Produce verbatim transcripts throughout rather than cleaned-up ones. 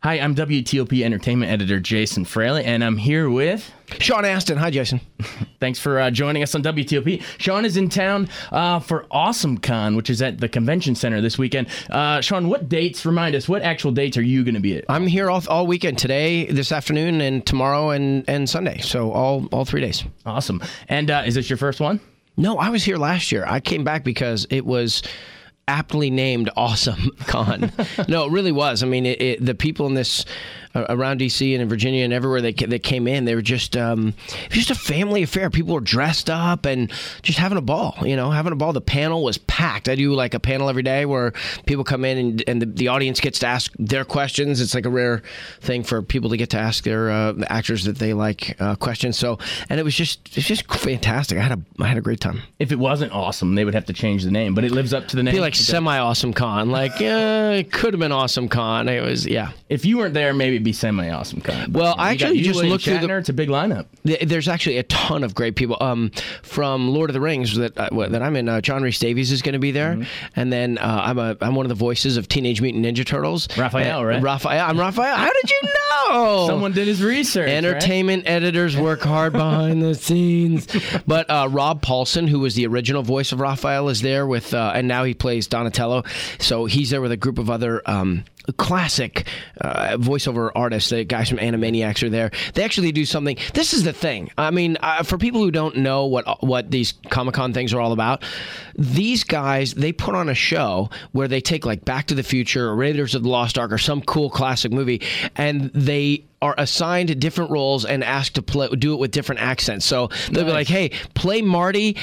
Hi, I'm W T O P Entertainment Editor Jason Fraley, and I'm here with... Sean Astin. Hi, Jason. Thanks for uh, joining us on W T O P. Sean is in town uh, for AwesomeCon, which is at the Convention Center this weekend. Uh, Sean, what dates, remind us, what actual dates are you going to be at? I'm here all, all weekend, today, this afternoon, and tomorrow, and, and Sunday. So all, all three days. Awesome. And uh, is this your first one? No, I was here last year. I came back because it was aptly named AwesomeCon. No, it really was. I mean, it, it, the people in this uh, around D C and in Virginia and everywhere they they came in, they were just um, it was just a family affair. People were dressed up and just having a ball. You know, having a ball. The panel was packed. I do like a panel every day where people come in and and the, the audience gets to ask their questions. It's like a rare thing for people to get to ask their uh, the actors that they like uh, questions. So, and it was just it's just fantastic. I had a I had a great time. If it wasn't awesome, they would have to change the name, but it lives up to the name. Be like semi-awesome con. Like, yeah, it could have been awesome con. It was, yeah. If you weren't there, maybe it'd be semi-awesome con. Well, I actually just William looked through the... It's a big lineup. There's actually a ton of great people. Um, from Lord of the Rings that uh, that I'm in, uh, John Rhys Davies is going to be there. Mm-hmm. And then uh, I'm a I'm one of the voices of Teenage Mutant Ninja Turtles. Raphael, uh, right? Raphael. I'm Raphael. How did you know? Someone did his research. Entertainment right? editors work hard behind the scenes. But uh, Rob Paulson, who was the original voice of Raphael, is there with, uh, and now he plays Donatello. So he's there with a group of other um, classic uh, voiceover artists. The guys from Animaniacs are there. They actually do something. This is the thing. I mean, uh, for people who don't know what what these Comic-Con things are all about, these guys, they put on a show where they take like Back to the Future or Raiders of the Lost Ark or some cool classic movie, and they are assigned different roles and asked to play, do it with different accents. So they'll nice. be like, hey, play Marty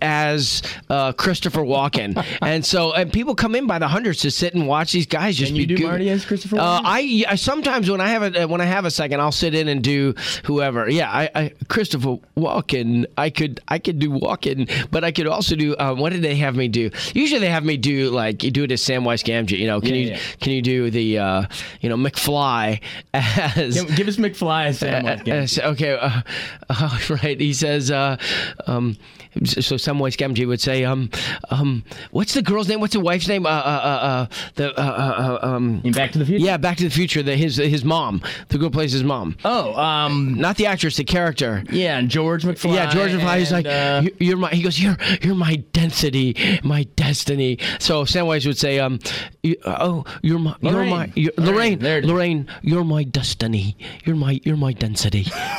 as uh, Christopher Walken. and so and people come in by the hundreds to sit and watch these guys just Can be you do good. Marty as Christopher Walken? Uh, I, I sometimes when I have a when I have a second, I'll sit in and do whoever. Yeah, I, I Christopher Walken. I could I could do Walken, but I could also do. Um, what did they have me do? Usually they have me do like you do it as Samwise Gamgee. You know, can yeah, you yeah. can you do the uh, you know McFly as Give, give us McFly as Samwise Gamgee. Uh, uh, okay, uh, uh, right. He says. Uh, um, So Samwise Gamgee would say, um, um, what's the girl's name? What's the wife's name? Uh, uh, uh, uh the uh, uh, uh, um, In Back to the Future. Yeah, Back to the Future. The, his his mom. The girl plays his mom. Oh, um, not the actress, the character. Yeah, George McFly. Yeah, George McFly. He's like, uh, you're my. He goes, you're you're my density, my destiny. So Samwise would say, um, you, oh, you're my, Lorraine. you're my, you're, Lorraine, Lorraine, Lorraine, you're my destiny. You're my, you're my density.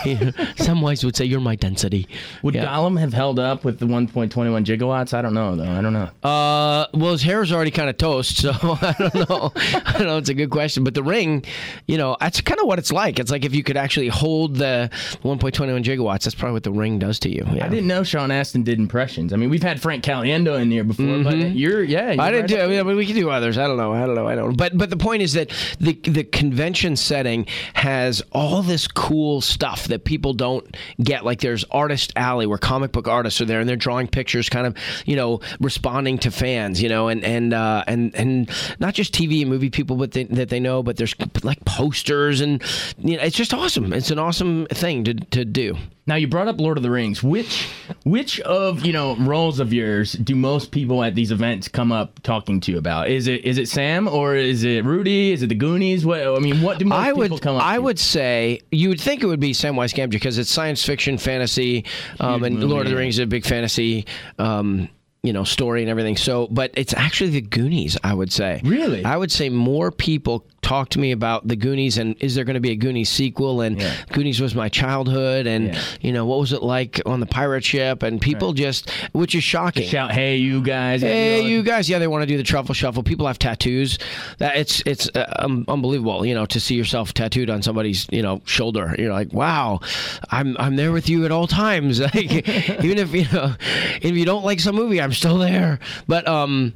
Samwise would say, you're my density. Would yeah. Gollum have held up with the one point two one gigawatts? I don't know, though. I don't know. Uh, well, his hair is already kind of toast, so I don't know. I don't know. It's a good question. But the ring, you know, that's kind of what it's like. It's like if you could actually hold the one point two one gigawatts, that's probably what the ring does to you. Yeah. I didn't know Sean Astin did impressions. I mean, we've had Frank Caliendo in here before, mm-hmm. but you're, yeah. You're I didn't right do I mean, we can do others. I don't know. I don't know. I don't know. But, but the point is that the, the convention setting has all this cool stuff that people don't get. Like there's Artist Alley where comic book artists are there and they're drawing pictures kind of, you know, responding to fans, you know, and and uh, and and not just T V and movie people, but they, that they know, but there's like posters and you know, it's just awesome. It's an awesome thing to to do. Now you brought up Lord of the Rings. Which which of you know roles of yours do most people at these events come up talking to you about? Is it is it Sam or is it Rudy? Is it the Goonies? What I mean, what do most I people would, come up? I to? would say you would think it would be Samwise Gamgee because it's science fiction, fantasy, um, and movie, Lord of the yeah. Rings is a big fantasy. Um, you know, story and everything. So, but it's actually the Goonies, I would say. Really? I would say more people talk to me about the Goonies and is there going to be a Goonies sequel? And yeah. Goonies was my childhood. And, yeah. you know, what was it like on the pirate ship? And people right. just, which is shocking. Just shout, hey, you guys. Hey, you, know, you guys. Yeah, they want to do the truffle shuffle. People have tattoos. That It's it's uh, um, unbelievable, you know, to see yourself tattooed on somebody's, you know, shoulder. You're like, wow, I'm I'm there with you at all times. Like, even if, you know, if you don't like some movie, I'm still there. But um,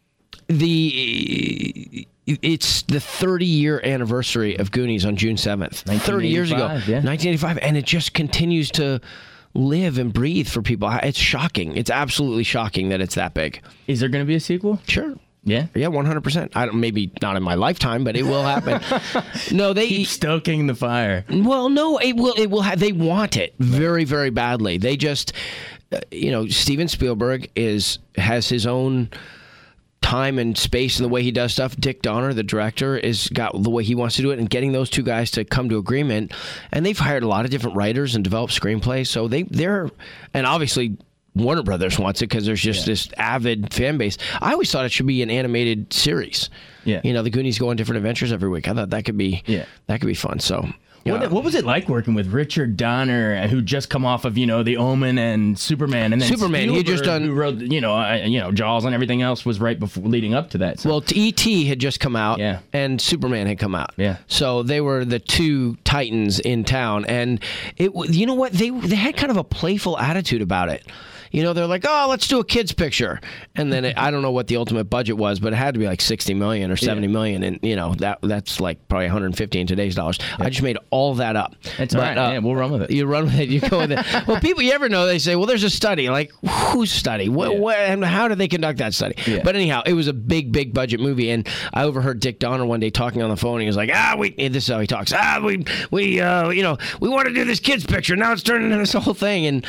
the it's the thirty-year anniversary of Goonies on June seventh. thirty years ago, yeah. nineteen eighty-five, and it just continues to live and breathe for people. It's shocking. It's absolutely shocking that it's that big. Is there going to be a sequel? Sure. Yeah, yeah, one hundred percent. I don't, maybe not in my lifetime, but it will happen. No, they keep stoking the fire. Well, no, it will. It will. Have, they want it very, very badly. They just, uh, you know, Steven Spielberg is has his own time and space and the way he does stuff. Dick Donner, the director, is got the way he wants to do it, and getting those two guys to come to agreement. And they've hired a lot of different writers and developed screenplays. So they they're and obviously Warner Brothers wants it because there's just yeah. this avid fan base. I always thought it should be an animated series. Yeah, you know, the Goonies go on different adventures every week. I thought that could be yeah. that could be fun. So. Yeah. What, what was it like working with Richard Donner, who just come off of, you know, The Omen and Superman, and then Superman? Spielberg, he had just done, who wrote, you know, uh, you know, Jaws and everything else was right before leading up to that. So. Well, E T had just come out, yeah. and Superman had come out. Yeah. So they were the two titans in town, and it, you know what, they they had kind of a playful attitude about it. You know, they're like, oh, let's do a kid's picture. And then it, I don't know what the ultimate budget was, but it had to be like sixty million or seventy yeah. million. And, you know, that that's like probably one hundred fifty in today's dollars. Yeah. I just made all that up. That's all right. Uh, yeah, we'll run with it. You run with it. You go with it. Well, people, you ever know, they say, well, there's a study. Like, whose study? What, yeah. what, and how did they conduct that study? Yeah. But anyhow, it was a big, big budget movie. And I overheard Dick Donner one day talking on the phone. He was like, ah, we, this is how he talks. Ah, we, we, uh, you know, we want to do this kid's picture. Now it's turning into this whole thing. And,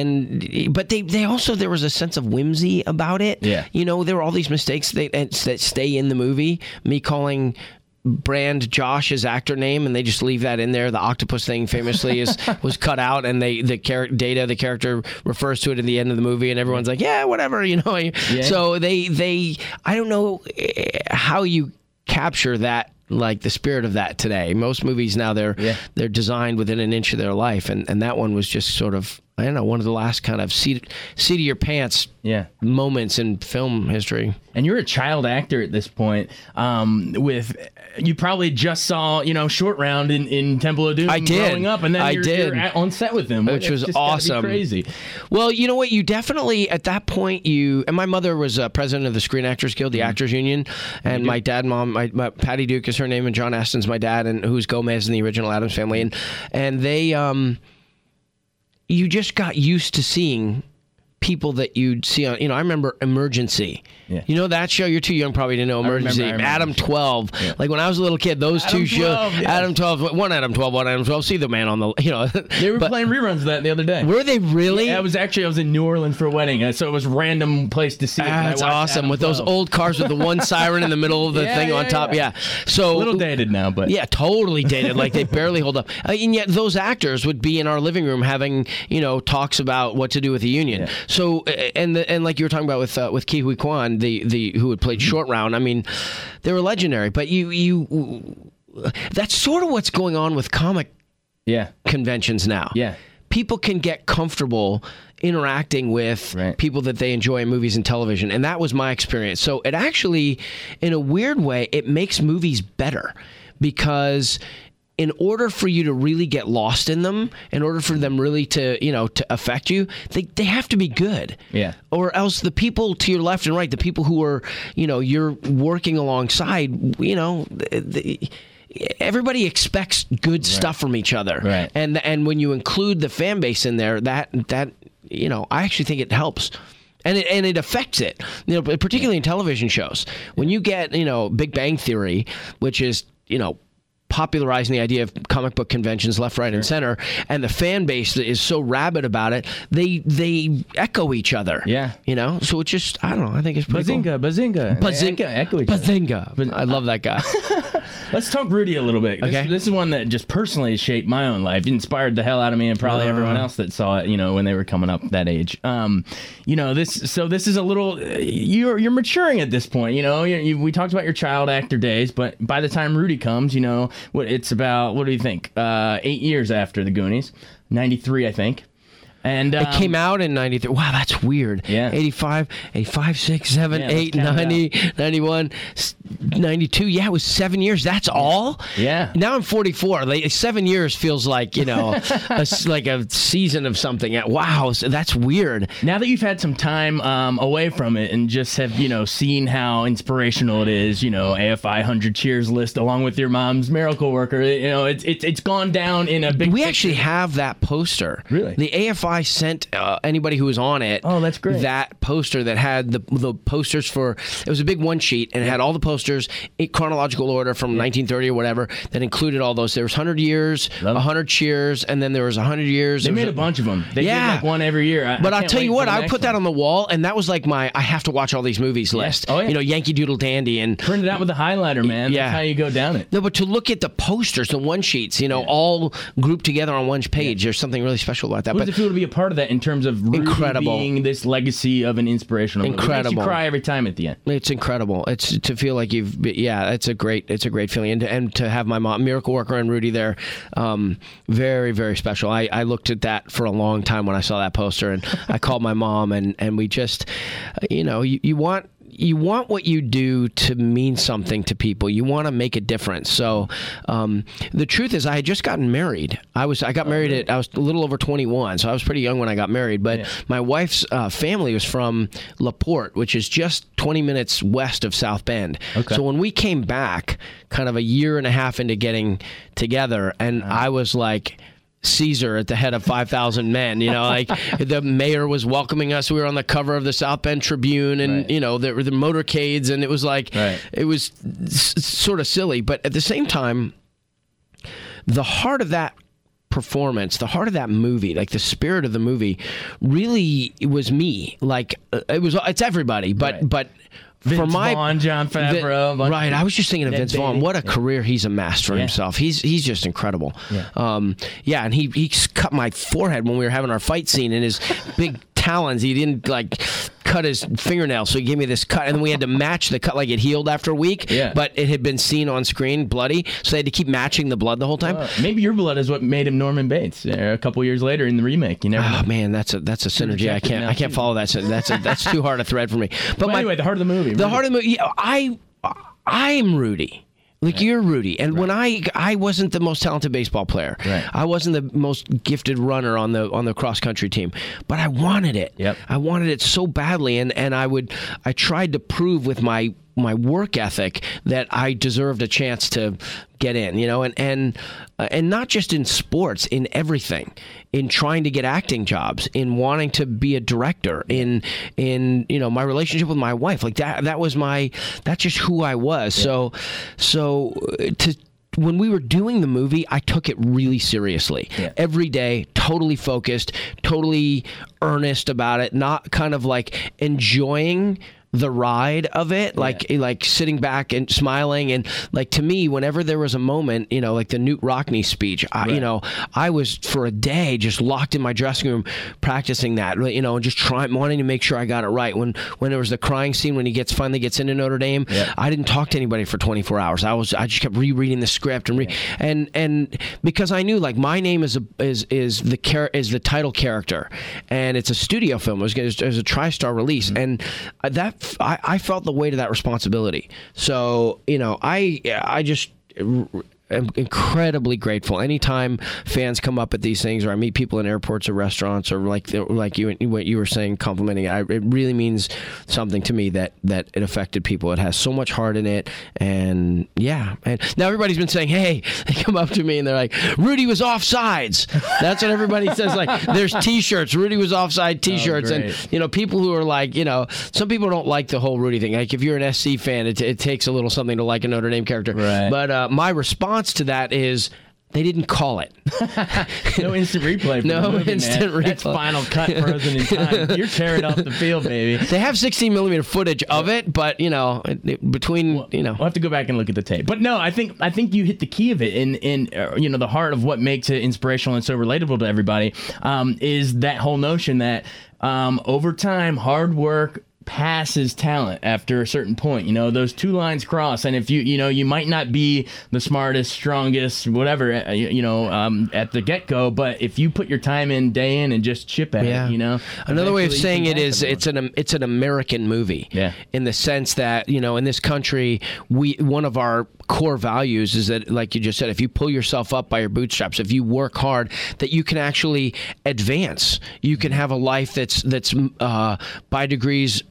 and, but they, they also, there was a sense of whimsy about it. Yeah. You know, there were all these mistakes that, that stay in the movie. Me calling Brand Josh his actor name, and they just leave that in there. The octopus thing famously is was cut out, and they the character Data, the character, refers to it at the end of the movie, and everyone's like, yeah, whatever, you know. Yeah. So they they I don't know how you capture that. Like the spirit of that today. Most movies now they're yeah. they're designed within an inch of their life, and, and that one was just sort of I don't know one of the last kind of seat seat of your pants yeah. moments in film history. And you're a child actor at this point. Um, with you probably just saw you know Short Round in, in Temple of Doom. I did. Growing up, and then I you're, did. you're on set with him, which was awesome. Crazy. Well, you know what? You definitely at that point you and my mother was uh, president of the Screen Actors Guild, the mm-hmm. Actors Union, and my dad, and mom, my, my Patty Duke is her name, and John Aston's my dad, and who's Gomez in the original Addams Family, and and they um, you just got used to seeing people that you'd see on, you know, I remember Emergency. Yeah. You know that show? You're too young probably to know Emergency. I remember, I remember. Adam twelve. Yeah. Like when I was a little kid, those Adam two shows. Yes. Adam twelve, one Adam twelve, one Adam twelve. See the man on the, you know. They were but, playing reruns of that the other day. Were they really? Yeah, I was actually, I was in New Orleans for a wedding, so it was a random place to see it. That's awesome. Adam with twelve. Those old cars with the one siren in the middle of the yeah, thing yeah, on top. Yeah. yeah. So a little dated now, but. Yeah, totally dated. Like they barely hold up. Uh, and yet those actors would be in our living room having, you know, talks about what to do with the union. Yeah. So, and the, and like you were talking about with uh, with Ke Huy Quan, the, the who had played Short Round, I mean, they were legendary. But you you that's sort of what's going on with comic yeah. conventions now. Yeah. People can get comfortable interacting with right. people that they enjoy in movies and television, and that was my experience. So it actually, in a weird way, it makes movies better because in order for you to really get lost in them, in order for them really to, you know, to affect you, they, they have to be good. Yeah. Or else the people to your left and right, the people who are, you know, you're working alongside, you know, the, everybody expects good right. stuff from each other. Right. And and when you include the fan base in there, that that you know, I actually think it helps. And it and it affects it. You know, particularly in television shows. When you get, you know, Big Bang Theory, which is, you know, popularizing the idea of comic book conventions left, right, and center, and the fan base that is so rabid about it, they they echo each other. Yeah. You know? So it's just, I don't know, I think it's pretty Bazinga, cool. Bazinga, Bazinga. Echo, echo each Bazinga. other. I love that guy. Let's talk Rudy a little bit. This, Okay. this is one that just personally shaped my own life. It inspired the hell out of me and probably uh, everyone else that saw it, you know, when they were coming up that age. Um, you know, this, so this is a little, you're you're maturing at this point, you know, you, you, we talked about your child actor days, but by the time Rudy comes, you know, what it's about, what do you think? Uh, eight years after the Goonies, ninety-three, I think. And um, it came out in ninety-three. Wow, that's weird. Yeah. eighty-five, eighty-five, six, seven, yeah, eight, ninety, ninety-one, ninety-two. Yeah, it was seven years. That's all? Yeah. Now I'm forty-four. Like, seven years feels like, you know, a, like a season of something. Wow, so that's weird. Now that you've had some time um, away from it and just have, you know, seen how inspirational it is, you know, A F I one hundred Cheers list along with your mom's Miracle Worker, you know, it's it's, it's gone down in a big We picture. actually have that poster. Really? The A F I Wi-Fi sent uh, anybody who was on it. Oh, that's great. That poster that had the the posters for. It was a big one sheet and it had all the posters in chronological order from yeah. nineteen thirty or whatever that included all those. There was one hundred years, one hundred cheers, and then there was one hundred years. They made a, a bunch of them. They yeah. did like one every year. I, but I I'll tell you what, I put that one. on the wall, and that was like my I have to watch all these movies yeah. list. Oh, yeah. You know, Yankee Doodle Dandy and print it out with a highlighter, man. Yeah. That's how you go down it. No, but to look at the posters, the one sheets, you know, yeah. all grouped together on one page, yeah. there's something really special about that. What but does it feel to be a part of that in terms of Rudy incredible. being this legacy of an inspirational movie? Incredible. It makes you cry every time at the end. It's incredible. It's to feel like you've, yeah, it's a great, it's a great feeling, and to, and to have my mom, Miracle Worker, and Rudy there, um, very, very special. I, I looked at that for a long time when I saw that poster, and I called my mom, and, and we just, you know, you, you want. You want what you do to mean something to people. You want to make a difference. So um, the truth is, I had just gotten married. I was I got oh, married really? at I was a little over twenty-one, so I was pretty young when I got married. But yeah. my wife's uh, family was from La Porte, which is just twenty minutes west of South Bend. Okay. So when we came back, kind of a year and a half into getting together, and uh-huh. I was like Caesar at the head of five thousand men, you know, like the mayor was welcoming us. We were on the cover of the South Bend Tribune, and, right. you know, there were the motorcades, and it was like, right. it was s- sort of silly. But at the same time, the heart of that performance, the heart of that movie, like the spirit of the movie, really it was me. Like it was, it's everybody, but, right. but, Vince for my Vaughn, John Favreau, the, right? I was just thinking of Vince baby. Vaughn. What a yeah. career he's amassed for yeah. himself. He's he's just incredible. Yeah, um, yeah, and he he cut my forehead when we were having our fight scene, and his big talons. He didn't like cut his fingernail, so he gave me this cut, and then we had to match the cut. Like it healed after a week, yeah. but it had been seen on screen bloody, so they had to keep matching the blood the whole time. Uh, maybe your blood is what made him Norman Bates uh, a couple years later in the remake. You never oh know. man, that's a that's a synergy. I can't I can't follow that. That's a, that's too hard a thread for me. But well, my, anyway, the heart of the movie. The Rudy. heart of the movie. Yeah, I I'm Rudy. Like right. you're Rudy, and right. when I I wasn't the most talented baseball player, right. I wasn't the most gifted runner on the on the cross country team, but I wanted it. Yep. I wanted it so badly, and, and I would I tried to prove with my my work ethic that I deserved a chance to get in, you know, and and uh, and not just in sports, in everything, in trying to get acting jobs, in wanting to be a director, in in you know my relationship with my wife, like that that was my that's just who I was. Yeah. So so to when we were doing the movie, I took it really seriously. Yeah. Every day, totally focused, totally earnest about it, not kind of like enjoying the ride of it, like yeah. like sitting back and smiling, and like to me, whenever there was a moment, you know, like the Newt Rockney speech, I, right. you know, I was for a day just locked in my dressing room practicing that, you know, and just trying, wanting to make sure I got it right. When when there was the crying scene when he gets finally gets into Notre Dame, yeah. I didn't talk to anybody for twenty-four hours. I was I just kept rereading the script and re- yeah. and and because I knew like my name is a is is the char- is the title character, and it's a studio film. It was, it was a TriStar release, mm-hmm. and that. I, I felt the weight of that responsibility. So, you know, I I just am incredibly grateful. Anytime fans come up at these things, or I meet people in airports or restaurants, or like like you what you were saying, complimenting it, I, it really means something to me that, that it affected people. It has so much heart in it, and yeah. And now everybody's been saying, hey, they come up to me and they're like, Rudy was offsides. That's what everybody says. Like, there's T-shirts, Rudy was offside T-shirts, oh, and you know, people who are like, you know, some people don't like the whole Rudy thing. Like, if you're an S C fan, it, it takes a little something to like a Notre Dame character. Right. But uh, my response to that is they didn't call it. No instant replay. For no the movie, instant man. replay. That's Final Cut frozen in time. You're tearing off the field, baby. They have sixteen millimeter footage of it, but you know, it, it, between well, you know, we'll have to go back and look at the tape. But no, I think I think you hit the key of it, in in uh, you know the heart of what makes it inspirational and so relatable to everybody, um, is that whole notion that um, over time, hard work passes talent after a certain point. You know, those two lines cross, and if you you know you might not be the smartest, strongest, whatever, uh, you, you know um, at the get-go, but if you put your time in day in and just chip at yeah. it, you know. Another way of saying it is it's an it's an American movie. Yeah. In the sense that, you know, in this country, we one of our core values is that, like you just said, if you pull yourself up by your bootstraps, if you work hard, that you can actually advance. You can have a life that's that's uh, by degrees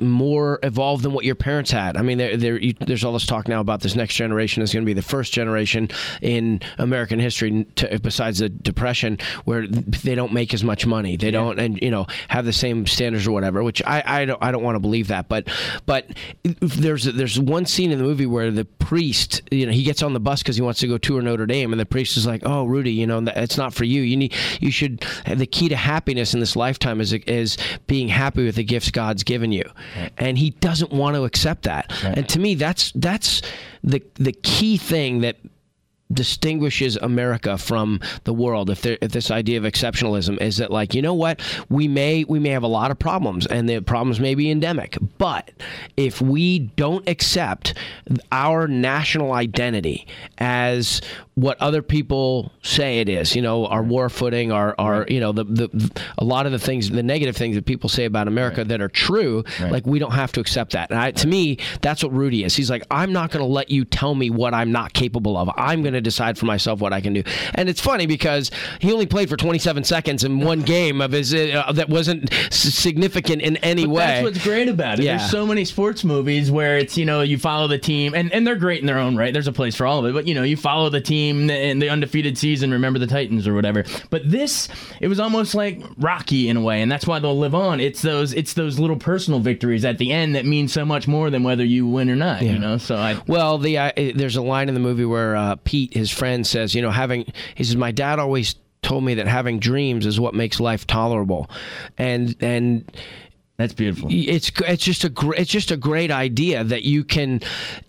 more evolved than what your parents had. I mean, there, there, you, there's all this talk now about this next generation is going to be the first generation in American history, to, besides the Depression, where they don't make as much money. They yeah. don't, and you know, have the same standards or whatever. Which I, I don't, I don't want to believe that. But, but there's there's one scene in the movie where the priest, you know, he gets on the bus because he wants to go tour Notre Dame, and the priest is like, "Oh, Rudy, you know, it's not for you. You need, you should. The key to happiness in this lifetime is is being happy with the gifts God's given you." Right. And he doesn't want to accept that. Right. And to me, that's that's the the key thing that distinguishes America from the world. If, there, if this idea of exceptionalism is that, like, you know what, we may we may have a lot of problems, and the problems may be endemic, but if we don't accept our national identity as what other people say it is, you know, our war footing, our, our right. you know, the, the a lot of the things, the negative things that people say about America right. that are true, right. like, we don't have to accept that. And I, to me, that's what Rudy is. He's like, I'm not going to let you tell me what I'm not capable of. I'm going to decide for myself what I can do. And it's funny because he only played for twenty-seven seconds in one game of his uh, that wasn't significant in any but way. That's what's great about it. Yeah. There's so many sports movies where it's, you know, you follow the team, and, and they're great in their own right. There's a place for all of it, but, you know, you follow the team in the undefeated season, remember the Titans or whatever. But this, it was almost like Rocky in a way, and that's why they'll live on. It's those it's those little personal victories at the end that mean so much more than whether you win or not, yeah. you know? So I Well, the uh, there's a line in the movie where uh, Pete, his friend, says, you know, having, he says, my dad always told me that having dreams is what makes life tolerable. And, and, that's beautiful. It's it's just a gr- it's just a great idea that you can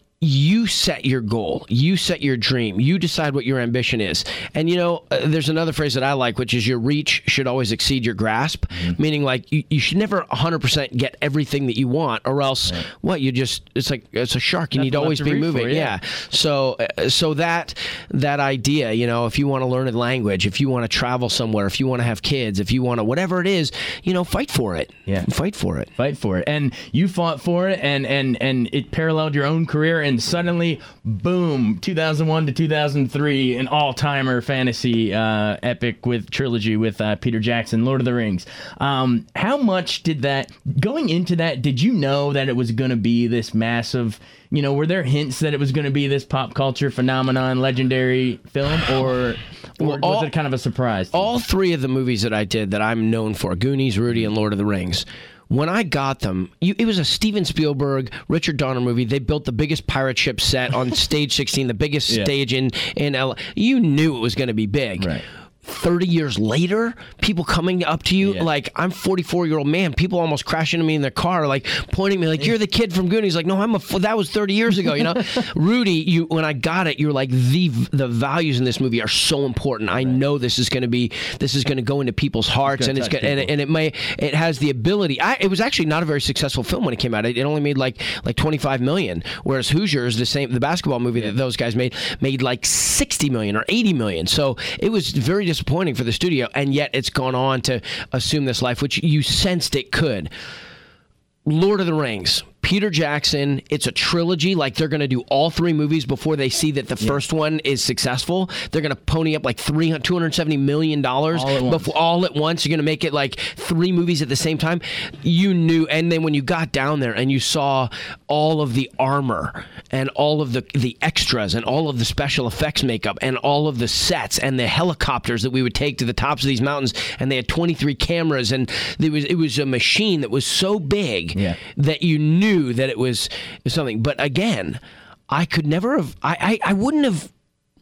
you set your goal, you set your dream, you decide what your ambition is. And, you know, uh, there's another phrase that I like, which is your reach should always exceed your grasp, mm-hmm. meaning like you, you should never one hundred percent get everything that you want, or else right. what you just, it's like, it's a shark. You That's need to always to be moving. For, yeah. yeah. So, uh, so that, that idea, you know, if you want to learn a language, if you want to travel somewhere, if you want to have kids, if you want to, whatever it is, you know, fight for it. Yeah. Fight for it. Fight for it. And you fought for it, and, and, and it paralleled your own career. And suddenly, boom, two thousand one to two thousand three, an all-timer fantasy uh, epic with trilogy with uh, Peter Jackson, Lord of the Rings. Um, how much did that, going into that, did you know that it was going to be this massive, you know, were there hints that it was going to be this pop culture phenomenon, legendary film, or, or well, all, was it kind of a surprise? All three of the movies that I did that I'm known for, Goonies, Rudy, and Lord of the Rings, when I got them, you, it was a Steven Spielberg, Richard Donner movie. They built the biggest pirate ship set on Stage sixteen, the biggest yeah. stage in, in L A. You knew it was going to be big. Right. thirty years later, people coming up to you, yeah. like, I'm a forty-four-year-old man, people almost crash into me in their car, like, pointing at me, like, you're the kid from Goonies. Like, no, I'm a, that was thirty years ago, you know? Rudy, you when I got it, you're like, the the values in this movie are so important. I right. know this is going to be, this is going to go into people's hearts, it's and it's gonna, and, and it may, it has the ability. I, it was actually not a very successful film when it came out. It, it only made like like twenty-five million, whereas Hoosiers, the same, the basketball movie yeah. that those guys made, made like sixty million or eighty million. So it was very disappointing for the studio, and yet it's gone on to assume this life, which you sensed it could. Lord of the Rings, Peter Jackson, it's a trilogy. Like, they're going to do all three movies before they see that the yeah. first one is successful. They're going to pony up like three hundred, two hundred seventy million dollars all at once. Before, all at once. You're going to make it like three movies at the same time. You knew, and then when you got down there and you saw all of the armor and all of the, the extras and all of the special effects makeup and all of the sets and the helicopters that we would take to the tops of these mountains, and they had twenty-three cameras, and it was, it was a machine that was so big yeah. that you knew that it was something. But again, I could never have, I, I, I wouldn't have,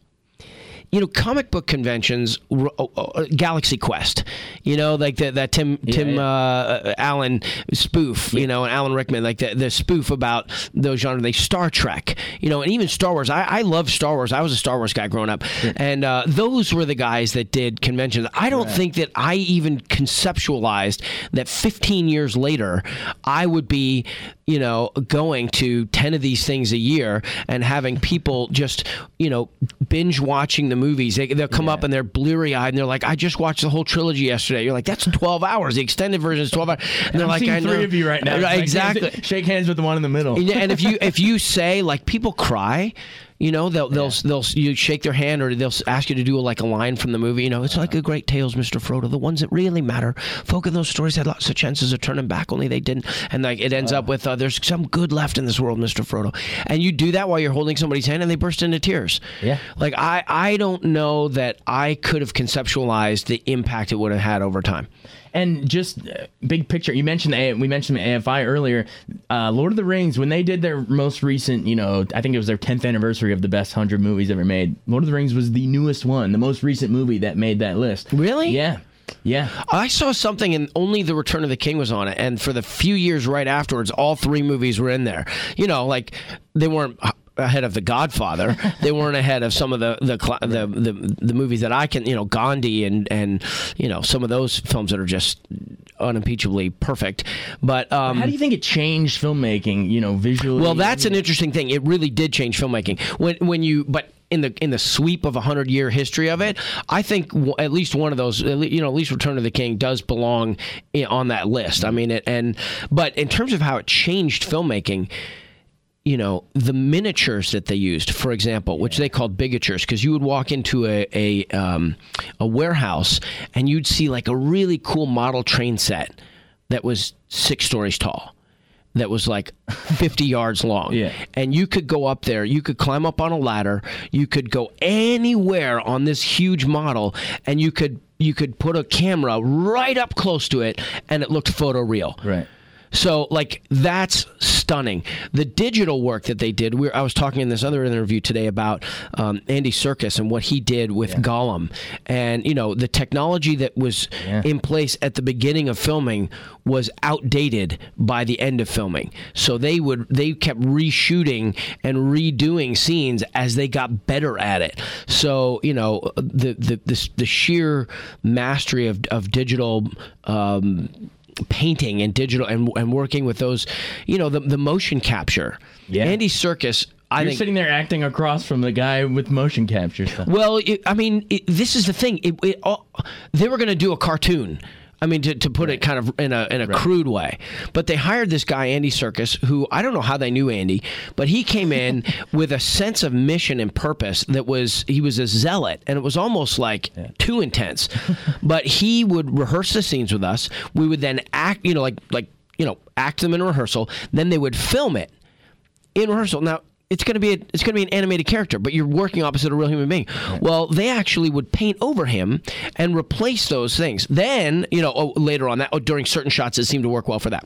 you know, comic book conventions, uh, Galaxy Quest, you know, like the, that Tim yeah, Tim yeah. Uh, Allen spoof, yeah. you know, and Alan Rickman, like the, the spoof about those genres, like Star Trek, you know, and even Star Wars. I, I love Star Wars. I was a Star Wars guy growing up. Yeah. And uh, those were the guys that did conventions. I don't right. think that I even conceptualized that fifteen years later, I would be, you know, going to ten of these things a year and having people just, you know, binge watching the movies. They, they'll come yeah. up and they're bleary-eyed and they're like, I just watched the whole trilogy yesterday. You're like, that's twelve hours. The extended version is twelve hours. And they're I'm like, I know. three of you right now. Right, exactly. Shake hands with the one in the middle. And if you if you say, like, people cry, You know, they'll they'll yeah. they'll you shake their hand, or they'll ask you to do like a line from the movie. You know, it's like a great tales, Mister Frodo. The ones that really matter. Folk in those stories had lots of chances of turning back, only they didn't. And like it ends uh, up with uh, there's some good left in this world, Mister Frodo. And you do that while you're holding somebody's hand, and they burst into tears. Yeah. Like I I don't know that I could have conceptualized the impact it would have had over time. And just uh, big picture, you mentioned A- we mentioned A F I earlier. Uh, Lord of the Rings, when they did their most recent, you know, I think it was their tenth anniversary of the best one hundred movies ever made. Lord of the Rings was the newest one, the most recent movie that made that list. Really? Yeah. Yeah. I saw something and only The Return of the King was on it. And for the few years right afterwards, all three movies were in there. You know, like they weren't ahead of The Godfather. They weren't ahead of some of the the, the the the movies that I can, you know, Gandhi and and you know some of those films that are just unimpeachably perfect. But um, how do you think it changed filmmaking? You know, visually. Well, that's an interesting thing. It really did change filmmaking when when you but. In the in the sweep of a hundred year history of it, I think w- at least one of those, you know, at least Return of the King does belong in, on that list. I mean, it, and but in terms of how it changed filmmaking, you know, the miniatures that they used, for example, which they called bigatures, because you would walk into a a, um, a warehouse and you'd see like a really cool model train set that was six stories tall. That was like fifty yards long. Yeah. And you could go up there, you could climb up on a ladder, you could go anywhere on this huge model, and you could you could put a camera right up close to it, and it looked photoreal. Right. So, like, that's stunning. The digital work that they did, we I was talking in this other interview today about um, Andy Serkis and what he did with yeah. Gollum. And, you know, the technology that was yeah. in place at the beginning of filming was outdated by the end of filming. So they would they kept reshooting and redoing scenes as they got better at it. So, you know, the the the, the sheer mastery of, of digital um painting and digital and and working with those, you know, the the motion capture. Yeah. Andy Serkis, I You're think, sitting there acting across from the guy with motion capture stuff. Well, it, I mean, it, this is the thing. It, it, all, they were going to do a cartoon. I mean, to, to put right. it kind of in a in a right. crude way. But they hired this guy, Andy Serkis, who I don't know how they knew Andy, but he came in with a sense of mission and purpose that was, he was a zealot, and it was almost like yeah. too intense. But he would rehearse the scenes with us. We would then act, you know, like, like you know, act them in rehearsal. Then they would film it in rehearsal. Now, it's going to be a, it's going to be an animated character, but you're working opposite a real human being. Well, they actually would paint over him and replace those things. Then, you know, oh, later on that, oh, during certain shots, it seemed to work well for that.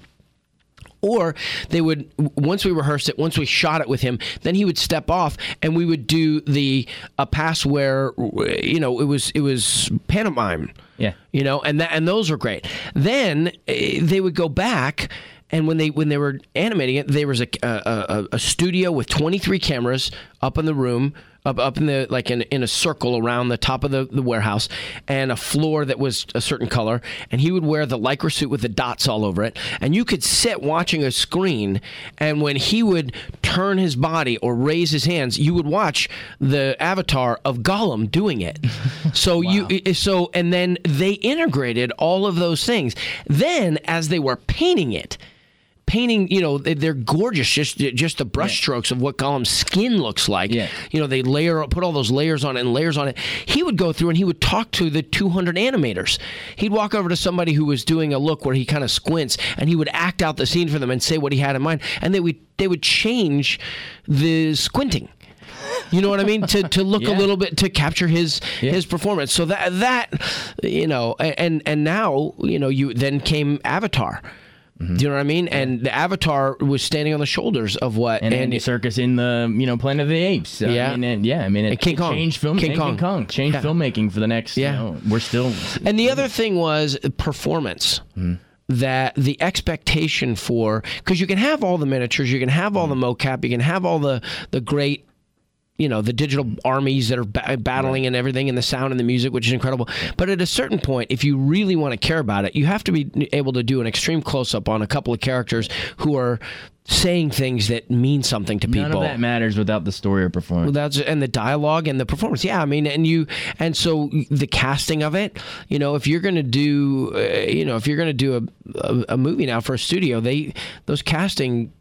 Or they would, once we rehearsed it, once we shot it with him, then he would step off and we would do the a pass where, you know, it was it was pantomime. Yeah. You know, and that and those were great. Then uh, they would go back. And when they when they were animating it, there was a a, a studio with twenty-three cameras up in the room, up up in the like in in a circle around the top of the, the warehouse, and a floor that was a certain color. And he would wear the Lycra suit with the dots all over it. And you could sit watching a screen, and when he would turn his body or raise his hands, you would watch the avatar of Gollum doing it. So wow. you so and then they integrated all of those things. Then as they were painting it. Painting, you know, they're gorgeous. Just, just the brushstrokes yeah. of what Gollum's skin looks like. Yeah. You know, they layer, put all those layers on it and layers on it. He would go through and he would talk to the two hundred animators. He'd walk over to somebody who was doing a look where he kind of squints, and he would act out the scene for them and say what he had in mind, and they would they would change the squinting. You know what I mean? To to look yeah. a little bit to capture his yeah. his performance. So that that you know, and and now you know you then came Avatar. Mm-hmm. Do you know what I mean? And the Avatar was standing on the shoulders of what and Andy Serkis in the you know Planet of the Apes. Yeah, I mean, and, yeah. I mean, it, and King it Kong. changed film. King, King Kong. Kong changed yeah. filmmaking for the next. Yeah, you know, we're still. And the other thing was performance. Mm. That the expectation for, because you can have all the miniatures, you can have all the mocap, you can have all the the great. You know, the digital armies that are ba- battling right. and everything, and the sound and the music, which is incredible. But at a certain point, if you really want to care about it, you have to be able to do an extreme close-up on a couple of characters who are saying things that mean something to people. None of that matters without the story or performance. Well, that's, and the dialogue and the performance. Yeah, I mean, and you, and so the casting of it, you know, if you're going to do, uh, you know, if you're going to do a, a, a movie now for a studio, they, those casting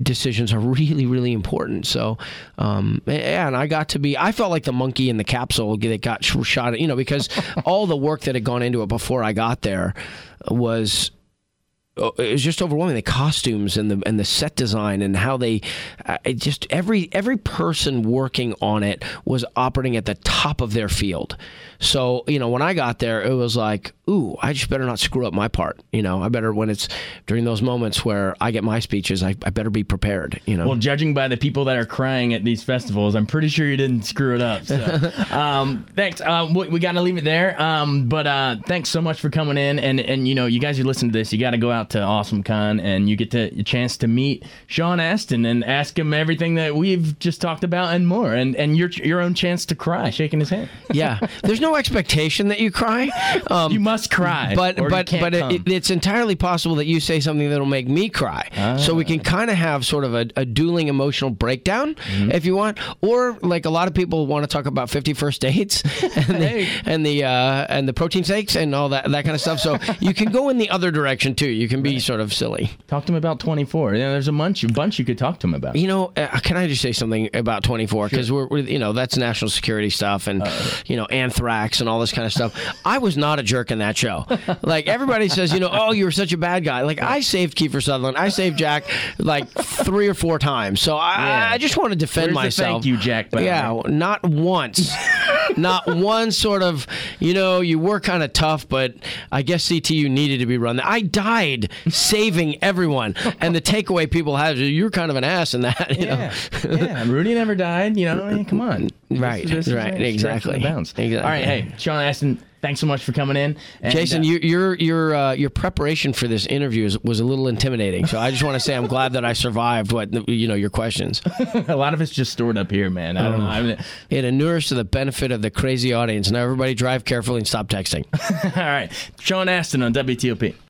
decisions are really, really important. So, um, yeah, and I got to be, I felt like the monkey in the capsule that got shot, you know, because all the work that had gone into it before I got there was, it was just overwhelming. The costumes and the and the set design and how they, uh, it just every every person working on it was operating at the top of their field. So, you know, when I got there, it was like, ooh, I just better not screw up my part. You know, I better, when it's during those moments where I get my speeches, I, I better be prepared, you know. Well, judging by the people that are crying at these festivals, I'm pretty sure you didn't screw it up. So, um, thanks. Uh, we we got to leave it there. Um, but uh, thanks so much for coming in. And, and, you know, you guys who listen to this, you got to go out to AwesomeCon and you get to, a chance to meet Sean Astin and ask him everything that we've just talked about and more. And, and your, your own chance to cry, shaking his hand. Yeah. There's no expectation that you cry. Um, you must cry, but or but you can't but come. it, it's entirely possible that you say something that'll make me cry. Ah. So we can kind of have sort of a, a dueling emotional breakdown, mm-hmm. if you want, or like a lot of people want to talk about fifty First Dates and the Hey. and the uh, and the protein shakes and all that that kind of stuff. So you can go in the other direction too. You can be sort of silly. Talk to him about twenty-four. You know, there's a bunch, a bunch you could talk to him about. You know, uh, can I just say something about twenty-four? Because sure. we're, we're, you know, that's national security stuff and, uh, you know, anthrax and all this kind of stuff. I was not a jerk in that show. Like, everybody says, you know, oh, you were such a bad guy. Like, I saved Kiefer Sutherland. I saved Jack, like, three or four times. So I, yeah. I just want to defend Where's the myself. thank you, Jack Bauer? Yeah, not once. Not one sort of, you know, you were kind of tough, but I guess C T U needed to be run. I died saving everyone. And the takeaway people have is you're kind of an ass in that. You yeah. know? Yeah. Rudy never died. You know, I mean, come on. Right. This, this right. is Exactly. Exactly. All right. Hey, Sean Astin, thanks so much for coming in. And, Jason, uh, you, your your uh, your preparation for this interview is, was a little intimidating. So I just want to say I'm glad that I survived what you know your questions. A lot of it's just stored up here, man. I don't know. I mean, it inures to the benefit of the crazy audience. Now everybody drive carefully and stop texting. All right, Sean Astin on W T O P.